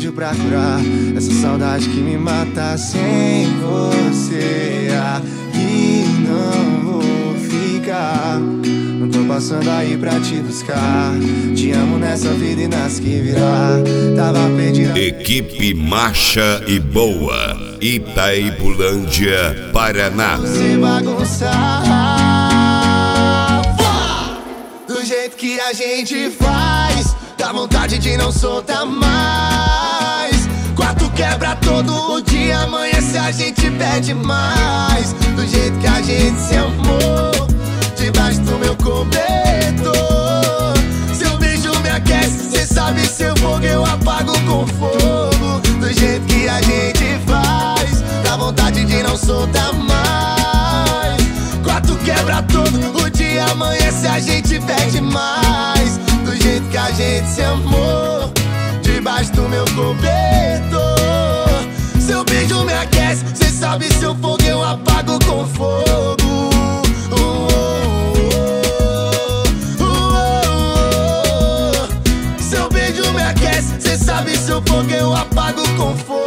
beijo pra curar essa saudade que me mata. Sem você aqui não vou ficar. Não tô passando aí pra te buscar. Te amo nessa vida e nas que virá. Tava perdida. Equipe Marcha e Boa, Itaipulândia, Paraná. Você bagunçar do jeito que a gente faz, dá vontade de não soltar mais. Quarto quebra todo dia, amanhece a gente pede mais. Do jeito que a gente se amou, debaixo do meu cobertor. Seu beijo me aquece, cê sabe, seu fogo eu apago com fogo. Do jeito que a gente faz, dá vontade de não soltar mais. Quarto quebra todo o dia, amanhece a gente pede mais. Do jeito que a gente se amou, debaixo do meu cobertor. Seu beijo me aquece, cê sabe, seu fogo eu apago com fogo. Seu beijo me aquece, cê sabe, seu fogo eu apago com fogo.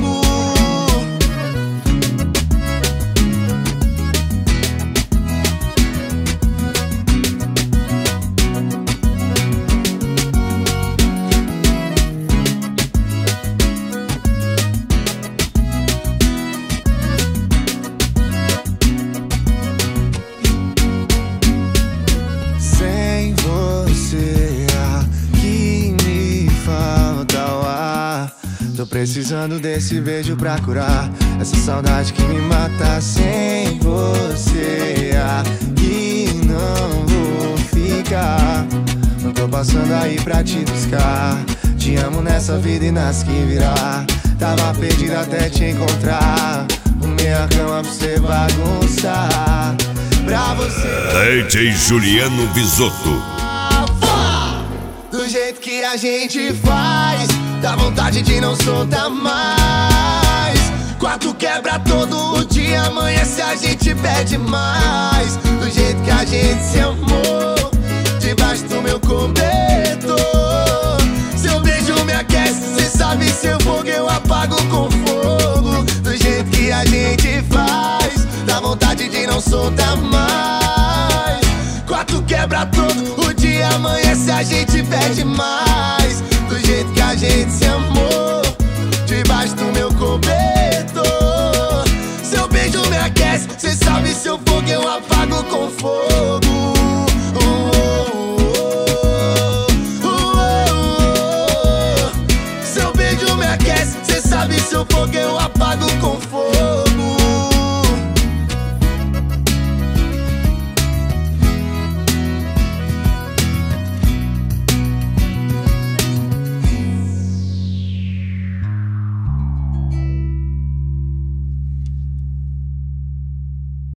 Sem você aqui me falta o ar. Tô precisando desse beijo pra curar essa saudade que me mata. Sem você aqui não vou ficar. Não tô passando aí pra te buscar. Te amo nessa vida e nas que virá. Tava perdido até te encontrar. Arrumei a cama pra você bagunçar. Pra você DJ Juliano Visotto. do jeito que a gente faz, dá vontade de não soltar mais. Quarto quebra todo dia, amanhece a gente pede mais. Do jeito que a gente se amou, debaixo do meu cobertor. Seu beijo me aquece, cê sabe, seu fogo eu apago com fogo. Do jeito que a gente faz, dá vontade de não soltar mais. Quarto quebra todo o dia, amanhece a gente pede mais. Do jeito que a gente se amou, debaixo do meu cobertor. Seu beijo me aquece, cê sabe, seu fogo eu apago com fogo. Seu beijo me aquece, cê sabe, seu fogo